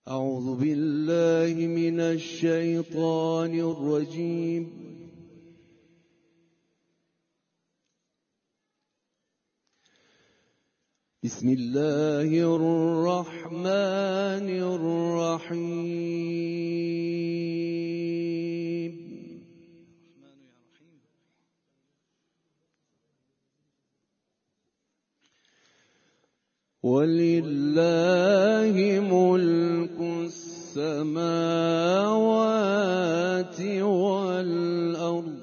أعوذ بالله من الشيطان الرجيم. بسم الله الرحمن الرحيم. ولله ملك السماوات والأرض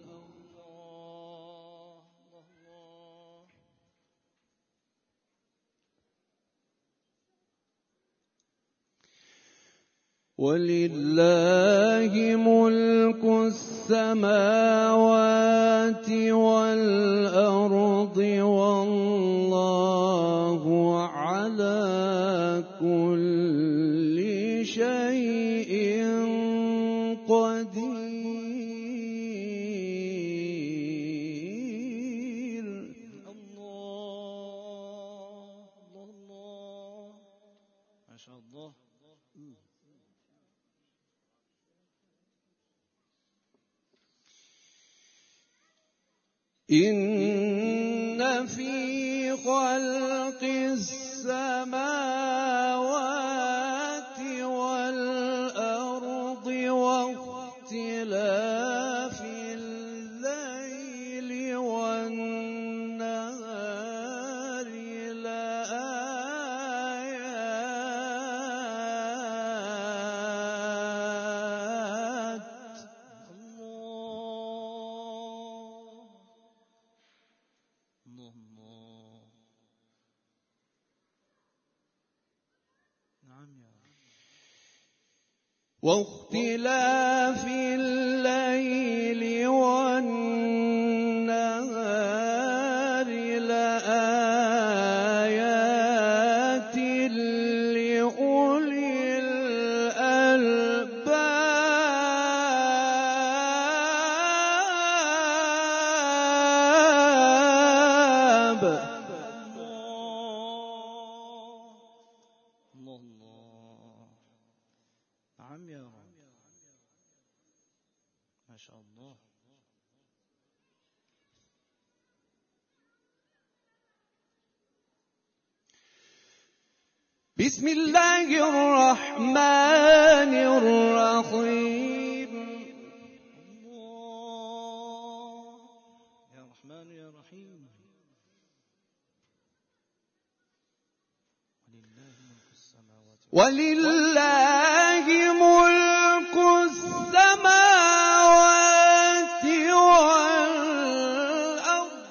ولله ملك السماوات والأرض والله على كل شيء قدير. الله ما شاء الله. إن في خلق السماوات والأرض واختلاف الليل والنهار لآيات. واختلاف الليل والنهار لآيات لأولي الألباب. نعم يا رب ما شاء الله. بسم الله الرحمن الرحيم. يا رحمن يا رحيم. ولله ملك السماوات والأرض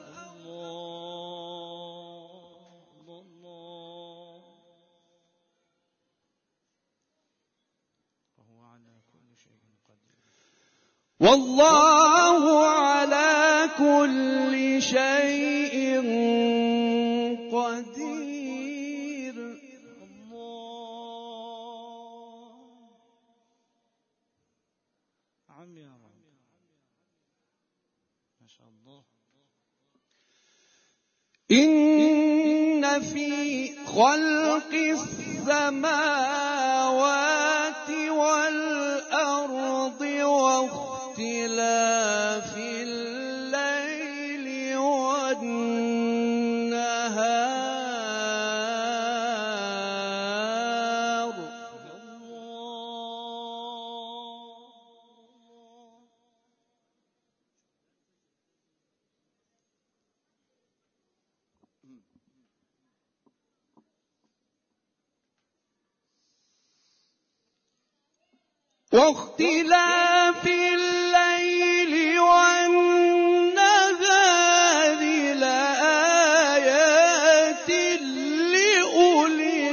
وهو على كل شيء قدير. والله على كل شيء قدير. نعم يا رب ما شاء الله. إن في خلق السماوات والأرض واختلاف الليل والنهار واختلاف الليل والنهار لآيات لأولي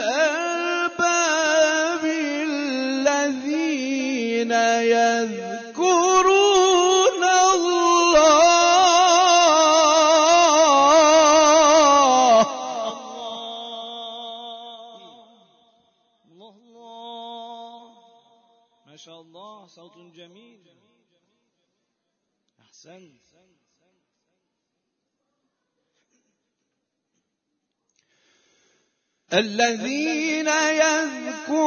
الألباب الذين يذكرون الله. ما شاء الله. صوت جميل. أحسنت. الذين يذكرون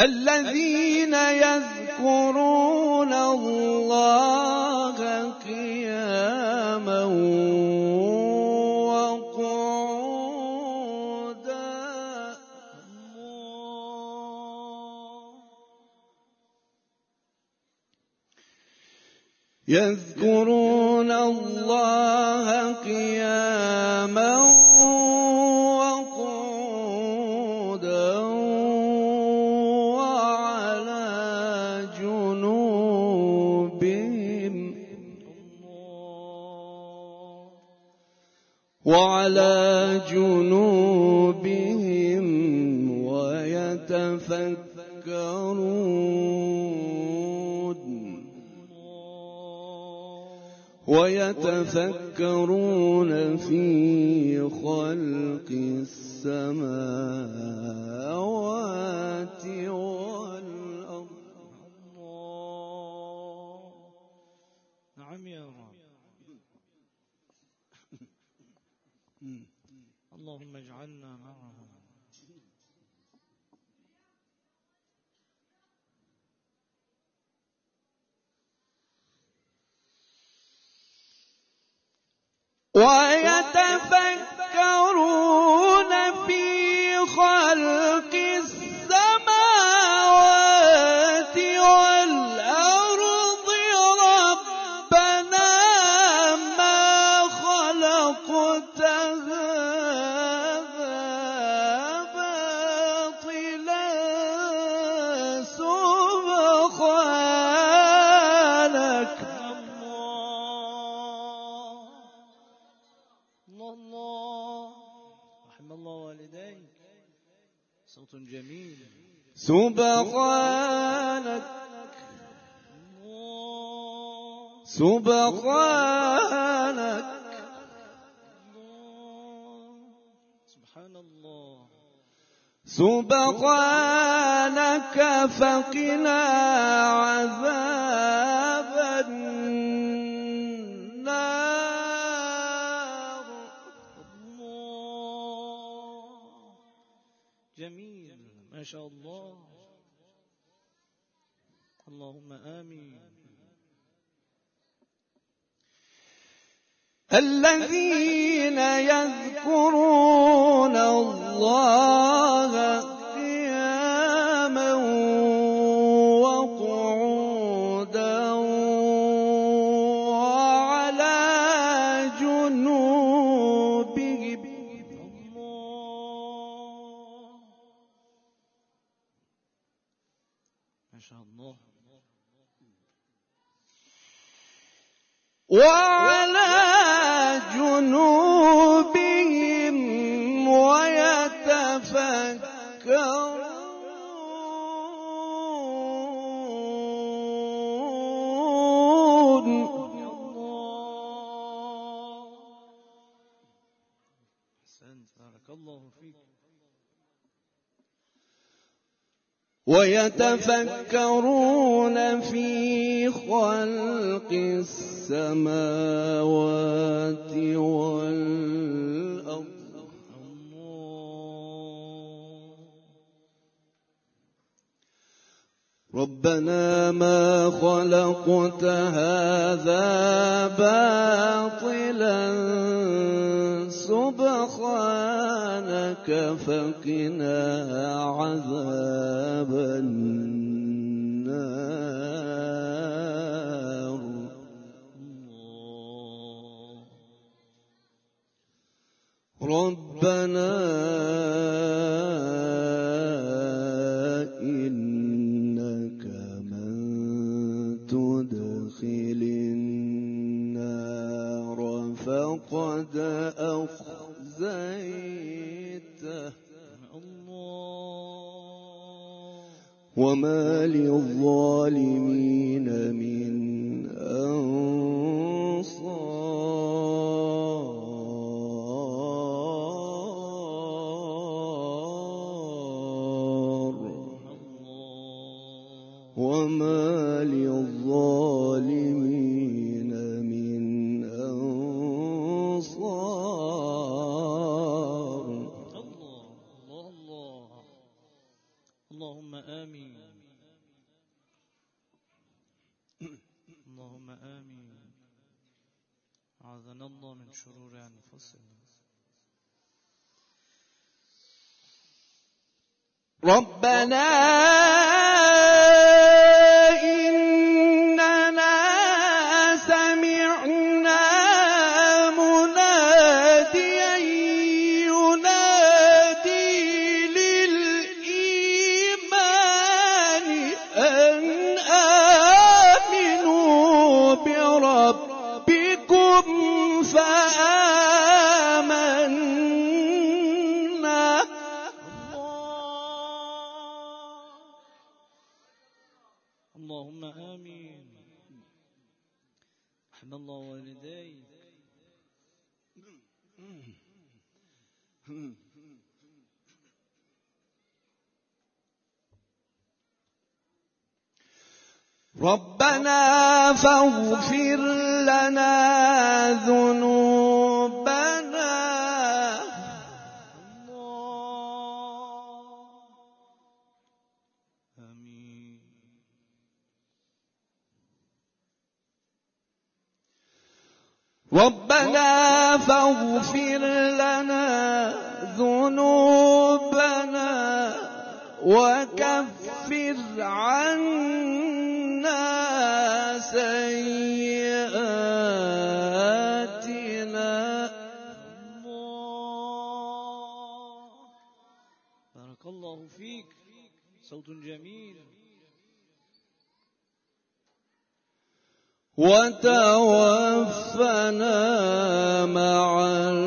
الذين يذكرون الله قياما وقعودا يذكرون الله قياما وقعودا وعلى جنوبهم ويتفكرون في خلق السماوات والأرض. نعم يا رب. اللهم اجعلنا معهم. ويتفكرون في خلق السماوات والأرض ربنا ما خلقت هذا باطلا سبحانك. رحم الله والديك. صوت جميل. سبحانك سبحانك سبحان الله. سبحانك فقنا عذاب النار. جميل ما شاء الله. اللهم آمين. الذين يذكرون الله قياما وقعودا وعلى جنوبهم ما شاء الله. وعلى جنوبهم ويتفكرون. أحسنت بارك الله فيك. ويتفكرون في خلق السماوات والأرض ربنا ما خلقت هذا باطلا سبحانك فقنا عذاب النار. ربنا إنك من تدخل النار فقد أخزيته وما للظالمين من أنصار وما للظالمين من أنصار. اللهم آمين. من شرور أنفسنا. ربنا إننا سمعنا مناديا ينادي للإيمان أن آمنوا بربكم فآمنا. اللهم آمين. رحم الله والديك. ربنا فاغفر لنا ذنوبنا آمين. ربنا فاغفر لنا ذنوبنا وكفر عنا سيئاتنا. بارك الله فيك. صوت جميل. وتوفنا مع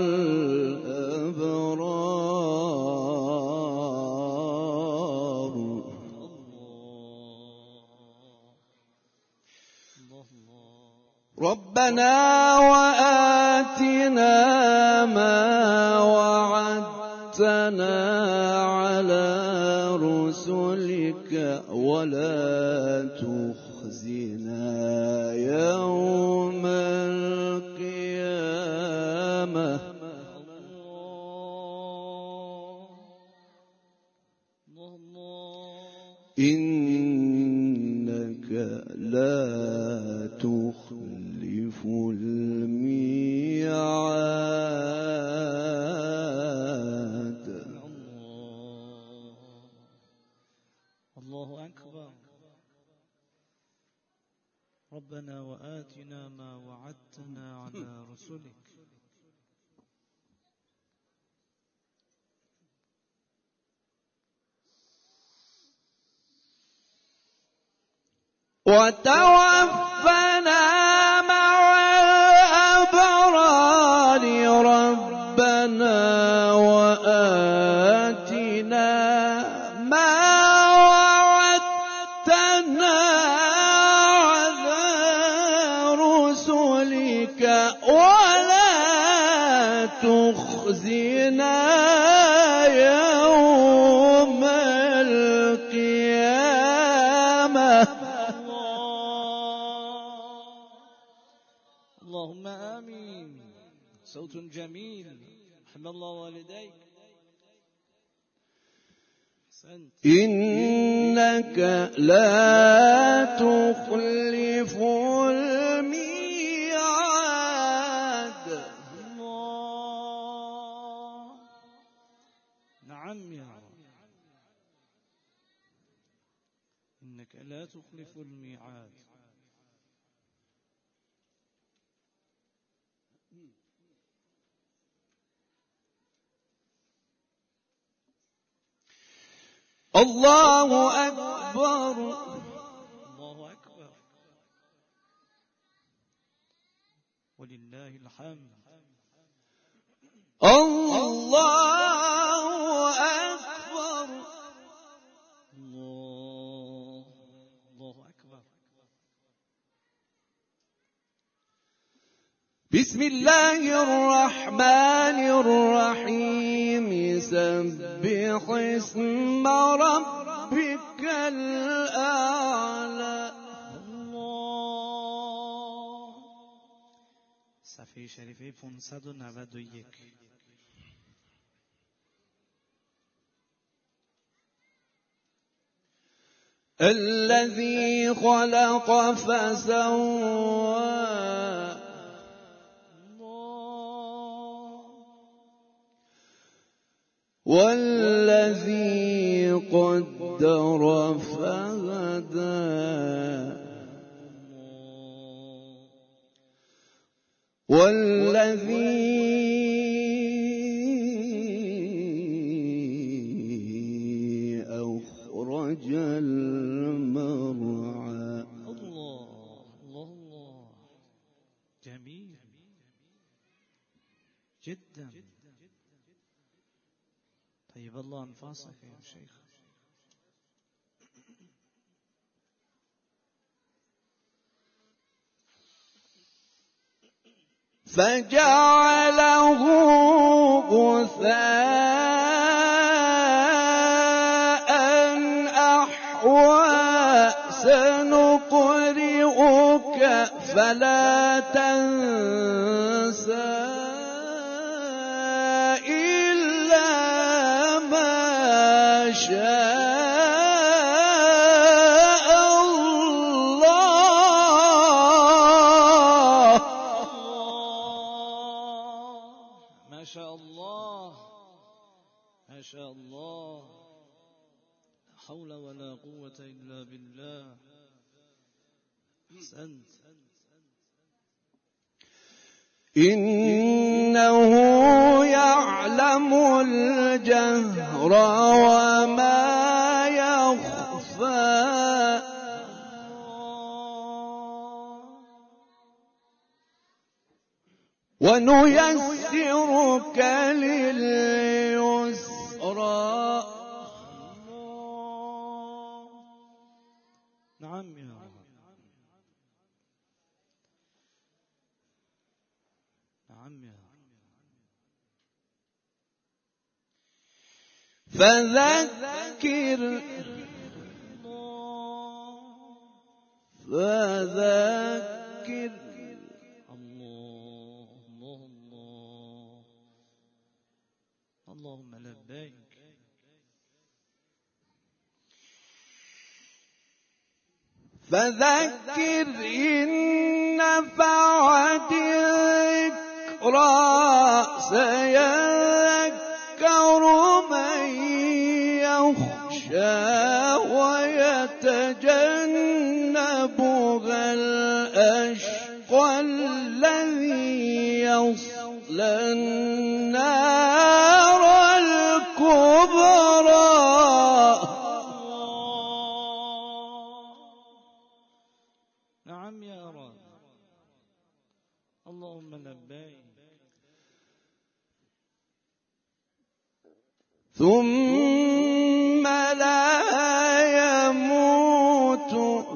الأبرار. ربنا وآتنا ما وعدتنا على رسلك ولا تخزنا يوم القيامة إنك لا تخلف الميعاد. الله أكبر. ربنا وآتنا ما وعدتنا على رسلك. وتوفنا مع الأبرار. ربنا وآتنا ما وعدتنا على رسلك ولا تخزنا يوم القيامة. اللهم آمين. صوت جميل. رحم الله والديك. أحسنت. إنك لا تخلف الميعاد. الله. نعم يا رب. إنك لا تخلف الميعاد. الله أكبر. الله أكبر. ولله الحمد. الله أكبر. الله أكبر. بسم الله الرحمن الرحيم. سبح اسم ربك الأعلى. الله. صفحه شریفه 591. الذي خلق فسوى. الله. والذي قدر فهدى والذي أخرج المرعى. الله الله الله، جميل جدا. طيب الله أنفاسك يا شيخ. فجعله غثاء أحوى سنقرئك فلا تنسى إلا ما شاء الله. ما شاء الله ما شاء الله، لا حول ولا قوة إلا بالله. أحسنت. إنه يعلم الجهر وما يخفى ونيسرك لليسرى. نعم يا رب. نعم يا رب. فذكر فذكر الله الله الله، اللهم لبيك. فذكر إن نفعت الذكرى سيذكر من يخشى ويتجنبها الأشقى الذي يصلى النار الكبرى. نعم يا رب، اللهم لبيك. ثم لا يموت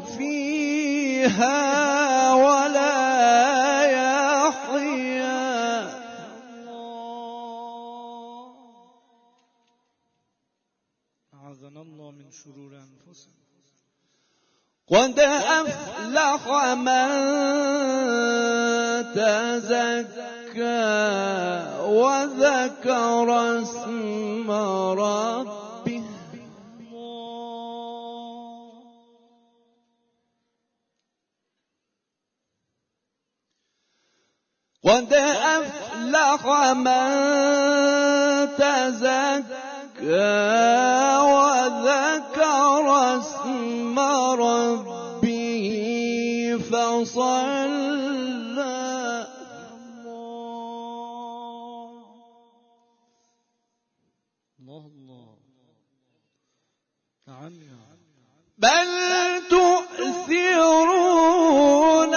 فيها ولا يحيا. أعاذنا الله من شرور أنفسنا. قد أفلح من تزكى وذكر اسم ربه. قد أفلح من تزكى وذكر اسم ربه فصلى. الله الله. نعم يا رب. بل تؤثرون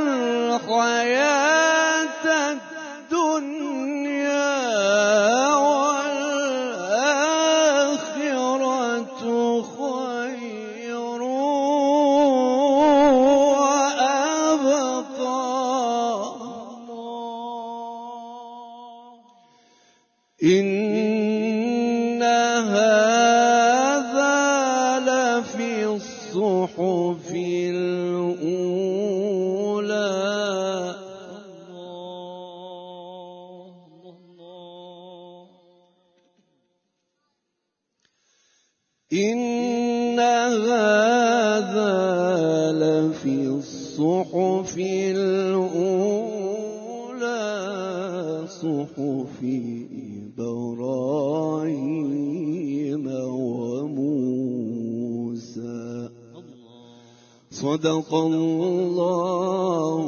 الحياة الدنيا والآخرة خير وأبقى. إن هذا لفي الصحف الأولى. إن هذا لفي الصحف الأولى صحف إبراهيم صدق الله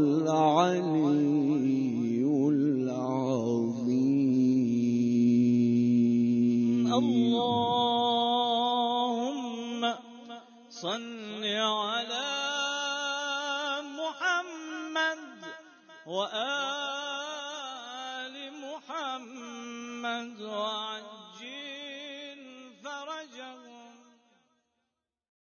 العلي العظيم. اللهم صل على محمد وآل